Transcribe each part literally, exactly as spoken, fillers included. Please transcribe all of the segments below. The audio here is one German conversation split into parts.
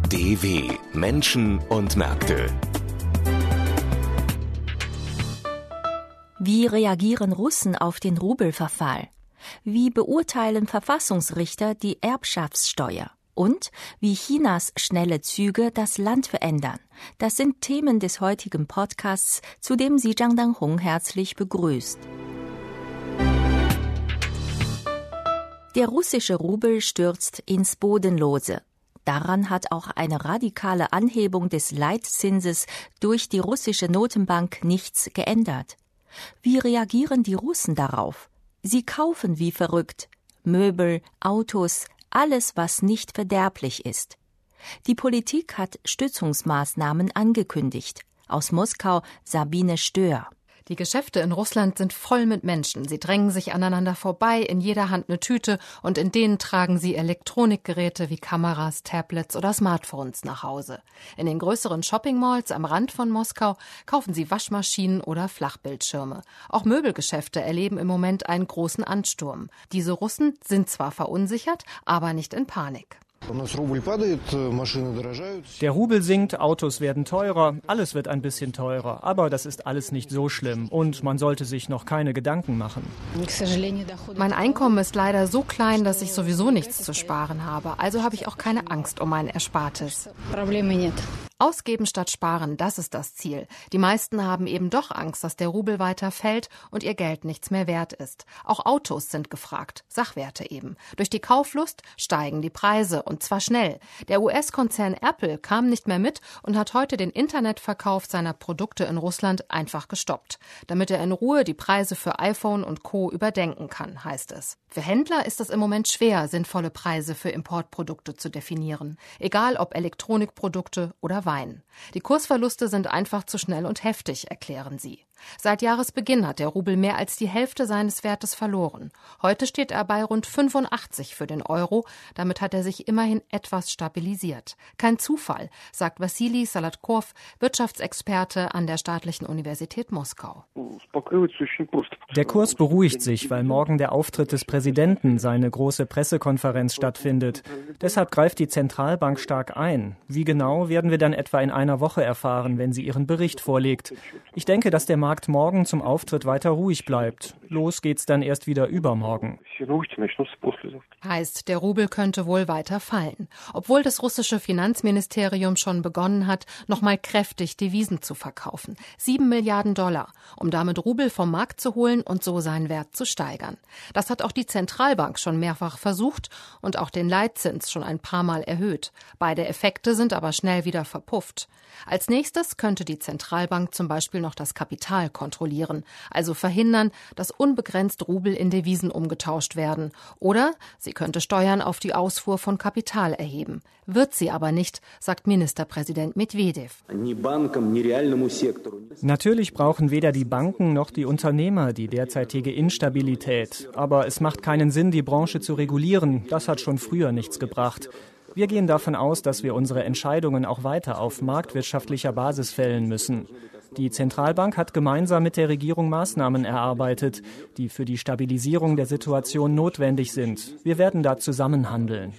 D W Menschen und Märkte. Wie reagieren Russen auf den Rubelverfall? Wie beurteilen Verfassungsrichter die Erbschaftssteuer? Und wie Chinas schnelle Züge das Land verändern? Das sind Themen des heutigen Podcasts, zu dem sie Zhang Danhong herzlich begrüßt. Der russische Rubel stürzt ins Bodenlose. Daran hat auch eine radikale Anhebung des Leitzinses durch die russische Notenbank nichts geändert. Wie reagieren die Russen darauf? Sie kaufen wie verrückt. Möbel, Autos, alles, was nicht verderblich ist. Die Politik hat Stützungsmaßnahmen angekündigt. Aus Moskau Sabine Stöhr. Die Geschäfte in Russland sind voll mit Menschen. Sie drängen sich aneinander vorbei, in jeder Hand eine Tüte und in denen tragen sie Elektronikgeräte wie Kameras, Tablets oder Smartphones nach Hause. In den größeren Shoppingmalls am Rand von Moskau kaufen sie Waschmaschinen oder Flachbildschirme. Auch Möbelgeschäfte erleben im Moment einen großen Ansturm. Diese Russen sind zwar verunsichert, aber nicht in Panik. Der Rubel sinkt, Autos werden teurer, alles wird ein bisschen teurer. Aber das ist alles nicht so schlimm und man sollte sich noch keine Gedanken machen. Mein Einkommen ist leider so klein, dass ich sowieso nichts zu sparen habe. Also habe ich auch keine Angst um mein Erspartes. Ausgeben statt sparen, das ist das Ziel. Die meisten haben eben doch Angst, dass der Rubel weiter fällt und ihr Geld nichts mehr wert ist. Auch Autos sind gefragt, Sachwerte eben. Durch die Kauflust steigen die Preise und zwar schnell. Der U S-Konzern Apple kam nicht mehr mit und hat heute den Internetverkauf seiner Produkte in Russland einfach gestoppt, damit er in Ruhe die Preise für iPhone und Co. überdenken kann, heißt es. Für Händler ist es im Moment schwer, sinnvolle Preise für Importprodukte zu definieren, egal ob Elektronikprodukte oder Wein. Die Kursverluste sind einfach zu schnell und heftig, erklären sie. Seit Jahresbeginn hat der Rubel mehr als die Hälfte seines Wertes verloren. Heute steht er bei rund fünfundachtzig für den Euro. Damit hat er sich immerhin etwas stabilisiert. Kein Zufall, sagt Wassili Salatkov, Wirtschaftsexperte an der Staatlichen Universität Moskau. Der Kurs beruhigt sich, weil morgen der Auftritt des Präsidenten, seine große Pressekonferenz stattfindet. Deshalb greift die Zentralbank stark ein. Wie genau, werden wir dann etwa in einer Woche erfahren, wenn sie ihren Bericht vorlegt. Ich denke, dass der Markt morgen zum Auftritt weiter ruhig bleibt. Los geht's dann erst wieder übermorgen. Heißt, der Rubel könnte wohl weiter fallen, obwohl das russische Finanzministerium schon begonnen hat, nochmal kräftig Devisen zu verkaufen. Sieben Milliarden Dollar, um damit Rubel vom Markt zu holen und so seinen Wert zu steigern. Das hat auch die Zentralbank schon mehrfach versucht und auch den Leitzins schon ein paar Mal erhöht. Beide Effekte sind aber schnell wieder verpufft. Als nächstes könnte die Zentralbank zum Beispiel noch das Kapital kontrollieren, also verhindern, dass unbegrenzt Rubel in Devisen umgetauscht werden. Oder sie könnte Steuern auf die Ausfuhr von Kapital erheben. Wird sie aber nicht, sagt Ministerpräsident Medvedev. Natürlich brauchen weder die Banken noch die Unternehmer die derzeitige Instabilität. Aber es macht keinen Sinn, die Branche zu regulieren. Das hat schon früher nichts gebracht. Wir gehen davon aus, dass wir unsere Entscheidungen auch weiter auf marktwirtschaftlicher Basis fällen müssen. Die Zentralbank hat gemeinsam mit der Regierung Maßnahmen erarbeitet, die für die Stabilisierung der Situation notwendig sind. Wir werden da zusammen handeln.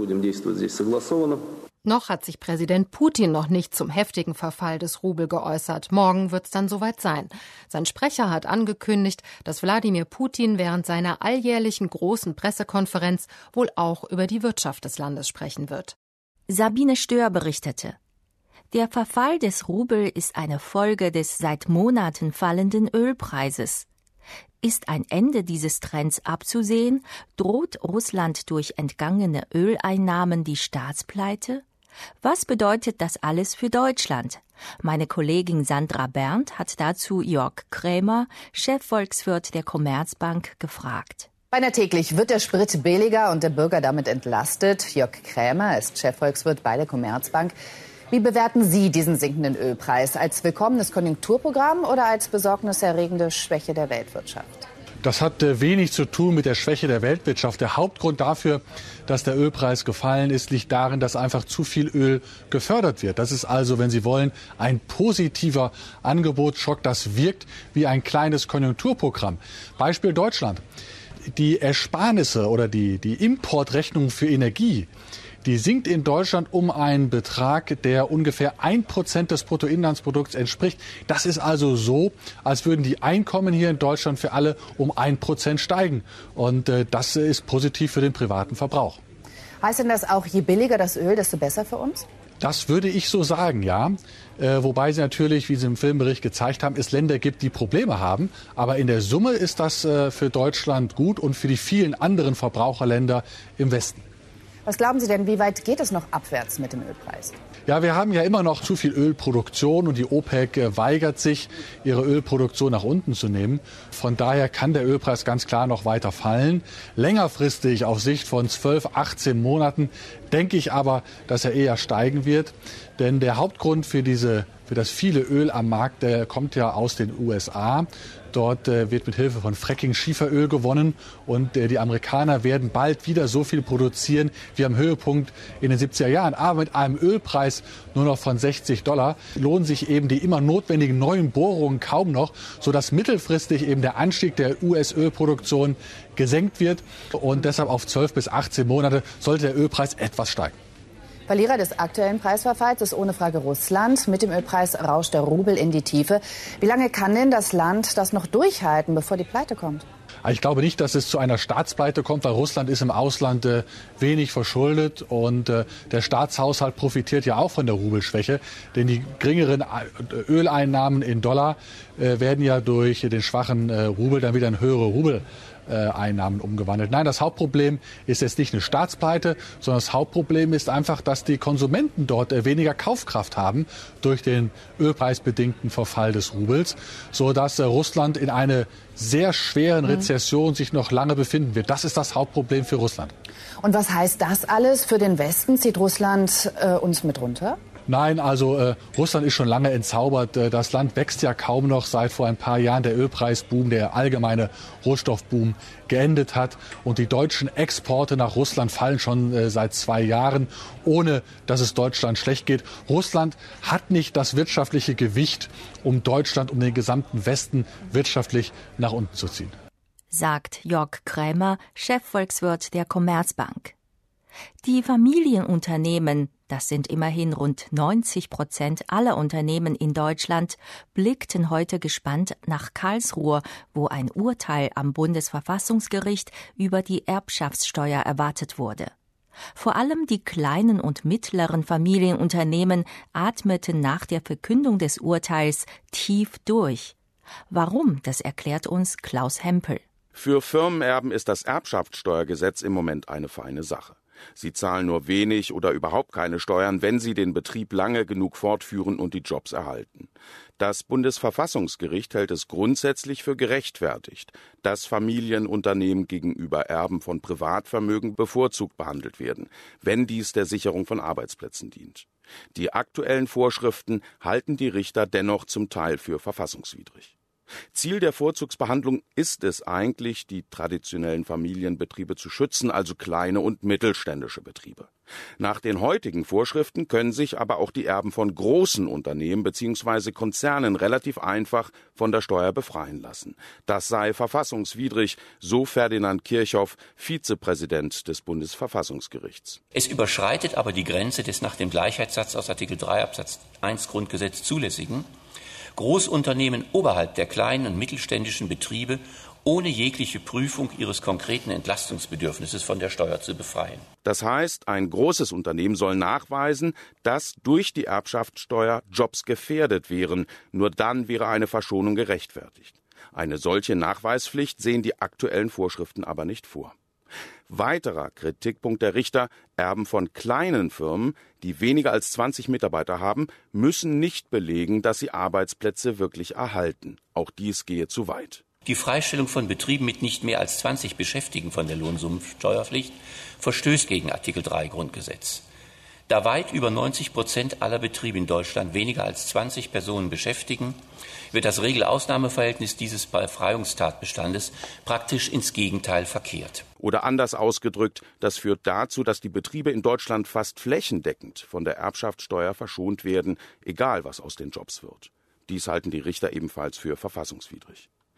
Noch hat sich Präsident Putin noch nicht zum heftigen Verfall des Rubel geäußert. Morgen wird es dann soweit sein. Sein Sprecher hat angekündigt, dass Wladimir Putin während seiner alljährlichen großen Pressekonferenz wohl auch über die Wirtschaft des Landes sprechen wird. Sabine Stöhr berichtete. Der Verfall des Rubel ist eine Folge des seit Monaten fallenden Ölpreises. Ist ein Ende dieses Trends abzusehen? Droht Russland durch entgangene Öleinnahmen die Staatspleite? Was bedeutet das alles für Deutschland? Meine Kollegin Sandra Berndt hat dazu Jörg Krämer, Chefvolkswirt der Commerzbank, gefragt. Beinahe täglich wird der Sprit billiger und der Bürger damit entlastet. Jörg Krämer ist Chefvolkswirt bei der Commerzbank. Wie bewerten Sie diesen sinkenden Ölpreis? Als willkommenes Konjunkturprogramm oder als besorgniserregende Schwäche der Weltwirtschaft? Das hat wenig zu tun mit der Schwäche der Weltwirtschaft. Der Hauptgrund dafür, dass der Ölpreis gefallen ist, liegt darin, dass einfach zu viel Öl gefördert wird. Das ist also, wenn Sie wollen, ein positiver Angebotsschock. Das wirkt wie ein kleines Konjunkturprogramm. Beispiel Deutschland. Die Ersparnisse oder die, die Importrechnungen für Energie, die sinkt in Deutschland um einen Betrag, der ungefähr ein Prozent des Bruttoinlandsprodukts entspricht. Das ist also so, als würden die Einkommen hier in Deutschland für alle um ein Prozent steigen. Und äh, das ist positiv für den privaten Verbrauch. Heißt denn das auch, je billiger das Öl, desto besser für uns? Das würde ich so sagen, ja. Äh, wobei Sie natürlich, wie Sie im Filmbericht gezeigt haben, es Länder gibt, die Probleme haben. Aber in der Summe ist das äh, für Deutschland gut und für die vielen anderen Verbraucherländer im Westen. Was glauben Sie denn, wie weit geht es noch abwärts mit dem Ölpreis? Ja, wir haben ja immer noch zu viel Ölproduktion und die OPEC äh, weigert sich, ihre Ölproduktion nach unten zu nehmen. Von daher kann der Ölpreis ganz klar noch weiter fallen. Längerfristig auf Sicht von zwölf, achtzehn Monaten denke ich aber, dass er eher steigen wird. Denn der Hauptgrund für, diese, für das viele Öl am Markt, der kommt ja aus den U S A. Dort äh, wird mit Hilfe von Fracking Schieferöl gewonnen und äh, die Amerikaner werden bald wieder so viel produzieren wie am Höhepunkt in den siebziger Jahren. Aber mit einem Ölpreis nur noch von sechzig Dollar lohnen sich eben die immer notwendigen neuen Bohrungen kaum noch, sodass mittelfristig eben der Anstieg der U S-Ölproduktion gesenkt wird und deshalb auf zwölf bis achtzehn Monate sollte der Ölpreis etwas steigen. Verlierer des aktuellen Preisverfalls ist ohne Frage Russland. Mit dem Ölpreis rauscht der Rubel in die Tiefe. Wie lange kann denn das Land das noch durchhalten, bevor die Pleite kommt? Ich glaube nicht, dass es zu einer Staatspleite kommt, weil Russland ist im Ausland äh, wenig verschuldet und äh, der Staatshaushalt profitiert ja auch von der Rubelschwäche, denn die geringeren Öleinnahmen in Dollar äh, werden ja durch den schwachen äh, Rubel dann wieder in höhere Rubel Einnahmen umgewandelt. Nein, das Hauptproblem ist jetzt nicht eine Staatspleite, sondern das Hauptproblem ist einfach, dass die Konsumenten dort weniger Kaufkraft haben durch den ölpreisbedingten Verfall des Rubels, sodass Russland in einer sehr schweren Rezession sich noch lange befinden wird. Das ist das Hauptproblem für Russland. Und was heißt das alles für den Westen? Zieht Russland äh, uns mit runter? Nein, also äh, Russland ist schon lange entzaubert. Äh, das Land wächst ja kaum noch, seit vor ein paar Jahren der Ölpreisboom, der allgemeine Rohstoffboom geendet hat. Und die deutschen Exporte nach Russland fallen schon äh, seit zwei Jahren, ohne dass es Deutschland schlecht geht. Russland hat nicht das wirtschaftliche Gewicht, um Deutschland, um den gesamten Westen wirtschaftlich nach unten zu ziehen. Sagt Jörg Krämer, Chefvolkswirt der Commerzbank. Die Familienunternehmen, das sind immerhin rund neunzig Prozent aller Unternehmen in Deutschland, blickten heute gespannt nach Karlsruhe, wo ein Urteil am Bundesverfassungsgericht über die Erbschaftssteuer erwartet wurde. Vor allem die kleinen und mittleren Familienunternehmen atmeten nach der Verkündung des Urteils tief durch. Warum, das erklärt uns Klaus Hempel. Für Firmenerben ist das Erbschaftssteuergesetz im Moment eine feine Sache. Sie zahlen nur wenig oder überhaupt keine Steuern, wenn sie den Betrieb lange genug fortführen und die Jobs erhalten. Das Bundesverfassungsgericht hält es grundsätzlich für gerechtfertigt, dass Familienunternehmen gegenüber Erben von Privatvermögen bevorzugt behandelt werden, wenn dies der Sicherung von Arbeitsplätzen dient. Die aktuellen Vorschriften halten die Richter dennoch zum Teil für verfassungswidrig. Ziel der Vorzugsbehandlung ist es eigentlich, die traditionellen Familienbetriebe zu schützen, also kleine und mittelständische Betriebe. Nach den heutigen Vorschriften können sich aber auch die Erben von großen Unternehmen bzw. Konzernen relativ einfach von der Steuer befreien lassen. Das sei verfassungswidrig, so Ferdinand Kirchhoff, Vizepräsident des Bundesverfassungsgerichts. Es überschreitet aber die Grenze des nach dem Gleichheitssatz aus Artikel drei Absatz eins Grundgesetz zulässigen, Großunternehmen oberhalb der kleinen und mittelständischen Betriebe ohne jegliche Prüfung ihres konkreten Entlastungsbedürfnisses von der Steuer zu befreien. Das heißt, ein großes Unternehmen soll nachweisen, dass durch die Erbschaftssteuer Jobs gefährdet wären. Nur dann wäre eine Verschonung gerechtfertigt. Eine solche Nachweispflicht sehen die aktuellen Vorschriften aber nicht vor. Weiterer Kritikpunkt der Richter: Erben von kleinen Firmen, die weniger als zwanzig Mitarbeiter haben, müssen nicht belegen, dass sie Arbeitsplätze wirklich erhalten. Auch dies gehe zu weit. Die Freistellung von Betrieben mit nicht mehr als zwanzig Beschäftigten von der Lohnsummensteuerpflicht verstößt gegen Artikel drei Grundgesetz. Da weit über neunzig Prozent aller Betriebe in Deutschland weniger als zwanzig Personen beschäftigen, wird das Regel-Ausnahme-Verhältnis dieses Befreiungstatbestandes praktisch ins Gegenteil verkehrt. Oder anders ausgedrückt, das führt dazu, dass die Betriebe in Deutschland fast flächendeckend von der Erbschaftssteuer verschont werden, egal was aus den Jobs wird. Dies halten die Richter ebenfalls für verfassungswidrig.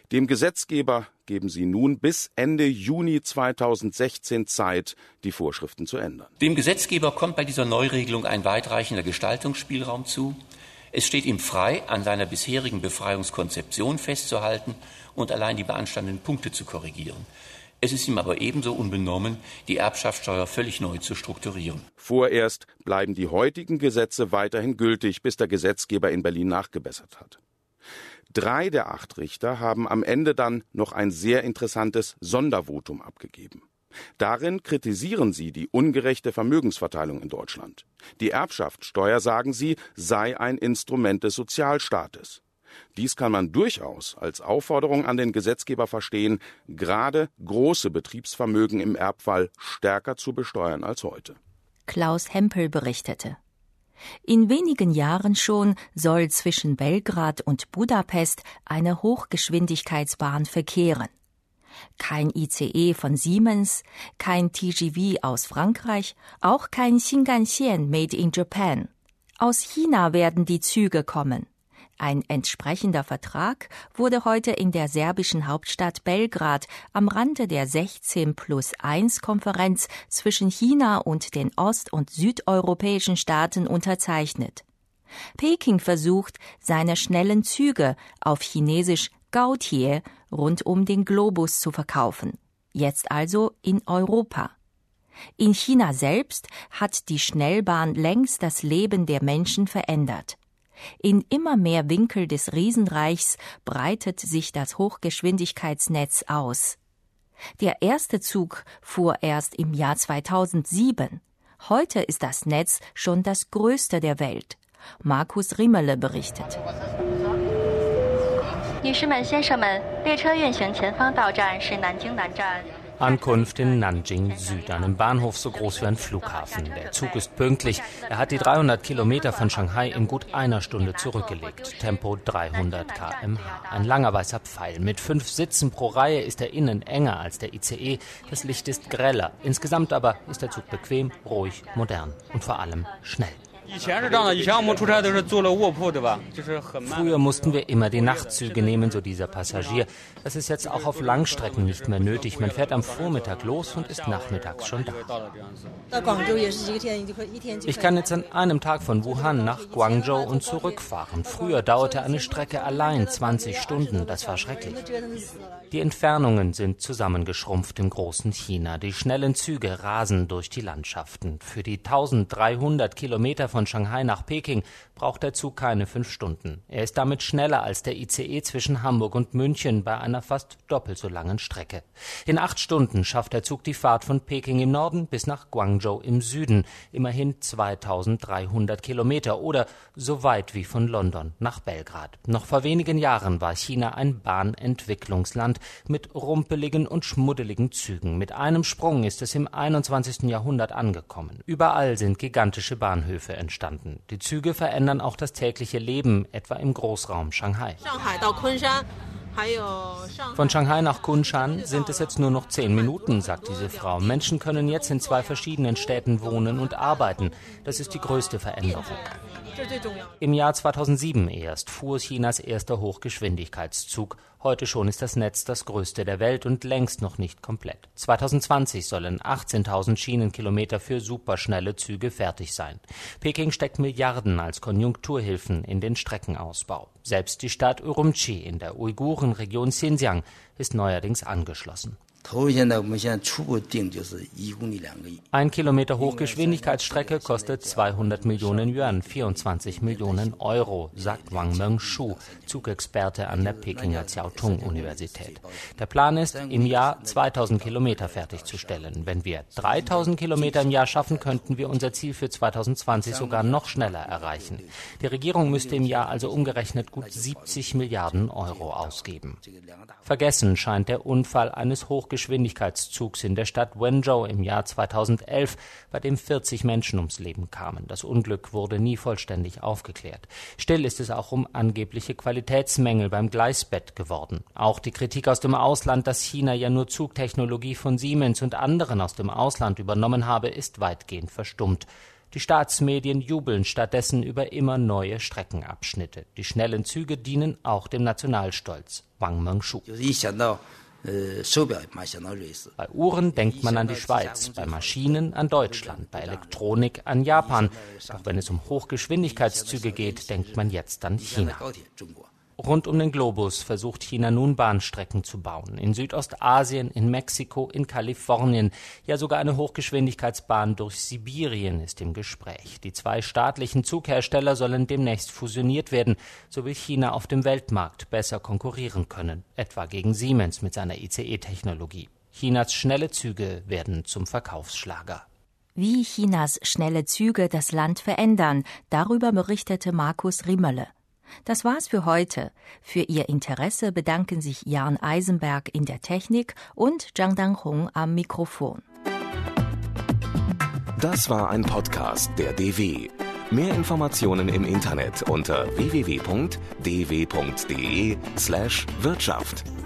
Dem Gesetzgeber geben sie nun bis Ende Juni zweitausendsechzehn Zeit, die Vorschriften zu ändern. Dem Gesetzgeber kommt bei dieser Neuregelung ein weitreichender Gestaltungsspielraum zu. Es steht ihm frei, an seiner bisherigen Befreiungskonzeption festzuhalten und allein die beanstandeten Punkte zu korrigieren. Es ist ihm aber ebenso unbenommen, die Erbschaftssteuer völlig neu zu strukturieren. Vorerst bleiben die heutigen Gesetze weiterhin gültig, bis der Gesetzgeber in Berlin nachgebessert hat. Drei der acht Richter haben am Ende dann noch ein sehr interessantes Sondervotum abgegeben. Darin kritisieren sie die ungerechte Vermögensverteilung in Deutschland. Die Erbschaftssteuer, sagen sie, sei ein Instrument des Sozialstaates. Dies kann man durchaus als Aufforderung an den Gesetzgeber verstehen, gerade große Betriebsvermögen im Erbfall stärker zu besteuern als heute. Klaus Hempel berichtete. In wenigen Jahren schon soll zwischen Belgrad und Budapest eine Hochgeschwindigkeitsbahn verkehren. Kein I C E von Siemens, kein T G V aus Frankreich, auch kein Shinkansen made in Japan. Aus China werden die Züge kommen. Ein entsprechender Vertrag wurde heute in der serbischen Hauptstadt Belgrad am Rande der sechzehn plus eins Konferenz zwischen China und den ost- und südeuropäischen Staaten unterzeichnet. Peking versucht, seine schnellen Züge auf Chinesisch Gaotie rund um den Globus zu verkaufen. Jetzt also in Europa. In China selbst hat die Schnellbahn längst das Leben der Menschen verändert. In immer mehr Winkel des Riesenreichs breitet sich das Hochgeschwindigkeitsnetz aus. Der erste Zug fuhr erst im Jahr zweitausendsieben. Heute ist das Netz schon das größte der Welt. Markus Rimmele berichtet. Ankunft in Nanjing Süd, einem Bahnhof so groß wie ein Flughafen. Der Zug ist pünktlich. Er hat die dreihundert Kilometer von Shanghai in gut einer Stunde zurückgelegt. Tempo dreihundert Kilometer pro Stunde. Ein langer weißer Pfeil. Mit fünf Sitzen pro Reihe ist er innen enger als der I C E. Das Licht ist greller. Insgesamt aber ist der Zug bequem, ruhig, modern und vor allem schnell. Früher mussten wir immer die Nachtzüge nehmen, so dieser Passagier. Das ist jetzt auch auf Langstrecken nicht mehr nötig. Man fährt am Vormittag los und ist nachmittags schon da. Ich kann jetzt an einem Tag von Wuhan nach Guangzhou und zurückfahren. Früher dauerte eine Strecke allein zwanzig Stunden. Das war schrecklich. Die Entfernungen sind zusammengeschrumpft im großen China. Die schnellen Züge rasen durch die Landschaften. Für die dreizehnhundert Kilometer von Shanghai nach Peking braucht der Zug keine fünf Stunden. Er ist damit schneller als der I C E zwischen Hamburg und München bei einer fast doppelt so langen Strecke. In acht Stunden schafft der Zug die Fahrt von Peking im Norden bis nach Guangzhou im Süden. Immerhin zweitausenddreihundert Kilometer oder so weit wie von London nach Belgrad. Noch vor wenigen Jahren war China ein Bahnentwicklungsland mit rumpeligen und schmuddeligen Zügen. Mit einem Sprung ist es im einundzwanzigsten Jahrhundert angekommen. Überall sind gigantische Bahnhöfe entstanden. Die Züge verändern auch das tägliche Leben, etwa im Großraum Shanghai. Von Shanghai nach Kunshan sind es jetzt nur noch zehn Minuten, sagt diese Frau. Menschen können jetzt in zwei verschiedenen Städten wohnen und arbeiten. Das ist die größte Veränderung. Im Jahr zweitausendsieben erst fuhr Chinas erster Hochgeschwindigkeitszug. Heute schon ist das Netz das größte der Welt und längst noch nicht komplett. zweitausendzwanzig sollen achtzehntausend Schienenkilometer für superschnelle Züge fertig sein. Peking steckt Milliarden als Konjunkturhilfen in den Streckenausbau. Selbst die Stadt Urumqi in der Uigurenregion Xinjiang ist neuerdings angeschlossen. Ein Kilometer Hochgeschwindigkeitsstrecke kostet zweihundert Millionen Yuan, vierundzwanzig Millionen Euro, sagt Wang Mengshu, Zugexperte an der Pekinger Jiaotong-Universität. Der Plan ist, im Jahr zweitausend Kilometer fertigzustellen. Wenn wir dreitausend Kilometer im Jahr schaffen, könnten wir unser Ziel für zweitausendzwanzig sogar noch schneller erreichen. Die Regierung müsste im Jahr also umgerechnet gut siebzig Milliarden Euro ausgeben. Vergessen scheint der Unfall eines Hochgeschwindigkeitszugs in der Stadt Wenzhou im Jahr zweitausendelf, bei dem vierzig Menschen ums Leben kamen. Das Unglück wurde nie vollständig aufgeklärt. Still ist es auch um angebliche Qualitätsmängel beim Gleisbett geworden. Auch die Kritik aus dem Ausland, dass China ja nur Zugtechnologie von Siemens und anderen aus dem Ausland übernommen habe, ist weitgehend verstummt. Die Staatsmedien jubeln stattdessen über immer neue Streckenabschnitte. Die schnellen Züge dienen auch dem Nationalstolz. Wang Mengshu. Bei Uhren denkt man an die Schweiz, bei Maschinen an Deutschland, bei Elektronik an Japan. Doch wenn es um Hochgeschwindigkeitszüge geht, denkt man jetzt an China. Rund um den Globus versucht China nun Bahnstrecken zu bauen. In Südostasien, in Mexiko, in Kalifornien. Ja, sogar eine Hochgeschwindigkeitsbahn durch Sibirien ist im Gespräch. Die zwei staatlichen Zughersteller sollen demnächst fusioniert werden. So will China auf dem Weltmarkt besser konkurrieren können. Etwa gegen Siemens mit seiner I C E-Technologie. Chinas schnelle Züge werden zum Verkaufsschlager. Wie Chinas schnelle Züge das Land verändern, darüber berichtete Markus Riemele. Das war's für heute. Für Ihr Interesse bedanken sich Jan Eisenberg in der Technik und Zhang Danghong am Mikrofon. Das war ein Podcast der D W. Mehr Informationen im Internet unter w w w punkt d w punkt d e slash Wirtschaft.